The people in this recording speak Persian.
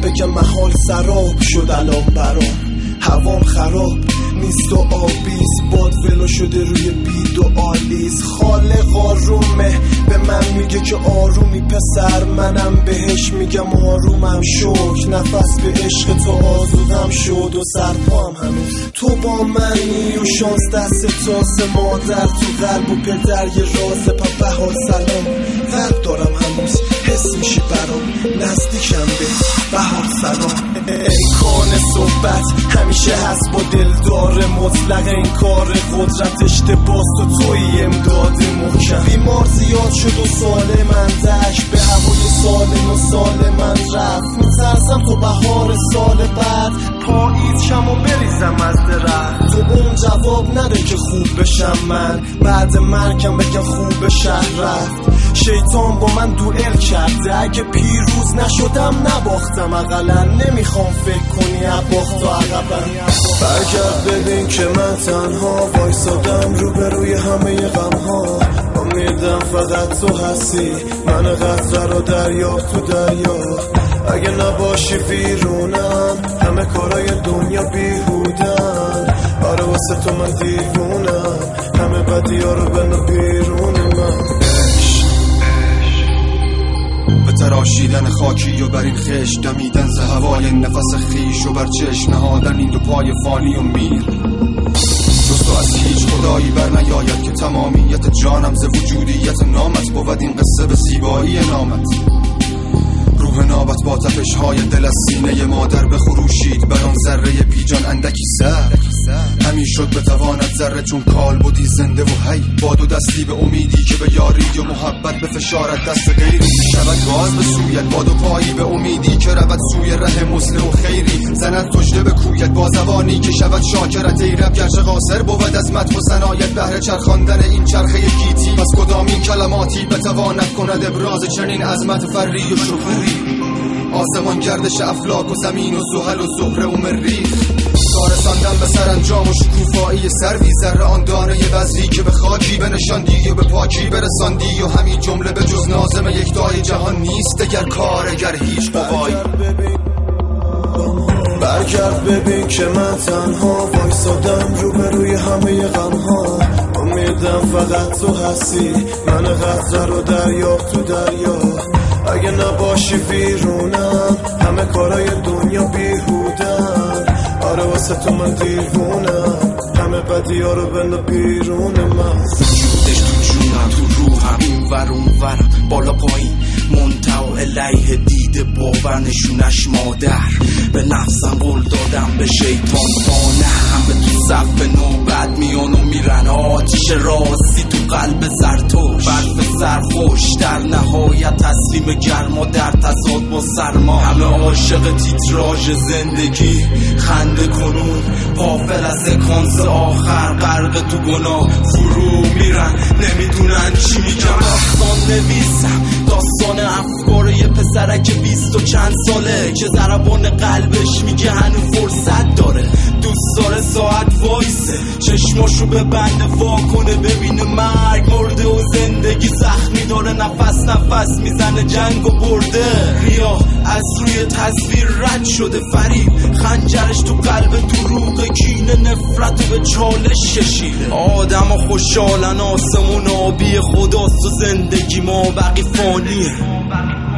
بگم محال سراب شد الان برام، هوام خراب نیست و آبیز، باد ولو شده روی بید و آلیز. خالق آرومه به من میگه که آرومی پسر، منم بهش میگم آرومم. شکر نفس به عشق تو آزودم شد و سرپام هنوز تو با منی و شانس دست تاسه مادر تو قلب و پدر یه رازه. پا بهار سلام قلب دارم هنوز، حس میشی برام نزدیکم به بهار سلام. امکان صحبت همیشه هست با دلدار مطلق، این کار قدرت اشتباس و توی امداد محکم. بیمار زیاد شد و سال من دشت به هوای سال و سال من رفت. میترسم تو بهار سال بعد پاییز شم و بریزم از درخت. تو اون جواب نده که خوب بشم من، بعد مرگم بگم خوب شهر رفت. شیطان با من دوئل کرده، اگه پیروز نشدم نباختم اقلا. نمیخوام فکر کنی باخت و عقبم. برگرد ببین که من تنها وایسادم روبروی همه غمها. امیدم فقط تو هستی، من قطره رو دریافت تو دریا. اگه نباشی بیرونم همه کارای دنیا بیهودن. آره واسه تو من دیوونم، همه بدی‌ها رو بنداز بیرون من. به تراشیدن خاکی و بر این خش دمیدن ز هوای نفس خیش و بر چشم نهادن این دو پای فانی و میر. جز تو از هیچ خدایی بر نیاید که تمامیت جانم ز وجودیت نامت بود. این قصه به زیبایی نامت روح نابت با تپش‌های دل از سینه مادر بخروشید. بر آن ذره بیجان اندکی سر همین شد بتواند ذره چون کال بودی زنده و هی. با دو دستی به امیدی که به یاری و محبت به فشارت دست غیری شود گاز به سویت. با دو پایی به امیدی که رود سوی ره مسلم و خیری. زند تجده به کویت با زبانی که شود شاکرت ای رب، گرچه قاصر بود از مدح و ثنایت بهر چرخاندن این چرخه گیتی. پس کدامین کلماتی بتواند کند ابراز چنین عظمت فری و شکوهی. آسمان گردش افلاک و زمین و زحل و زهره و مریخ. رساندن به سرانجام و شکوفایی سروی. ذره آن دانه بذری که به خاکی بنشاندی و به پاکی برساندی. و همین جمله به جز ناظم یکتای جهان نیست دگر کارگر هیچ قوایی. برگرد ببین که من تنها وایسادم روبروی همه غمها. امیدم فقط تو هستی، من قطره رو دریافت تو دریا. اگه نباشی بیرونم همه کارای دنیا بیهودن. آره واسه تو من دیوونم، همه بدی‌ها رو بنداز بیرون من. وجودش تو جونم تو روحم این ور اون ورم بالا پایین منتها الیه دیده باور نشونش مادر. به نفسم قول دادم به شیطان فانه، همه تو صف نوبت میان و میرن. آتیش راستی تو قلب زرتوش، برف سرخوش در نهایت تسلیم گرما در تضاد با سرما. همه عاشق تیتراژ زندگی خنده کنون غافل از سکانس آخر. غرق تو گناه فرو میرن نمیدونن چی میگم. داستان نویسم داستان افکار یه پسرک 20 و چند ساله که ضربان قلبش میگه هنو فرصت داره. دوست داره ساعت وایسه چشماشو به بنده واکنه ببینه مرگ مرده و زندگی زخمی داره. نفس میزنه جنگ و برده. ریا از روی تصویر رد شده فریب، خنجرش تو قلب دروغ کینه نفرت به چالش کشیده. آدم و خوشحالن آسمون آبی خداست و زندگی ما بقی فانیه.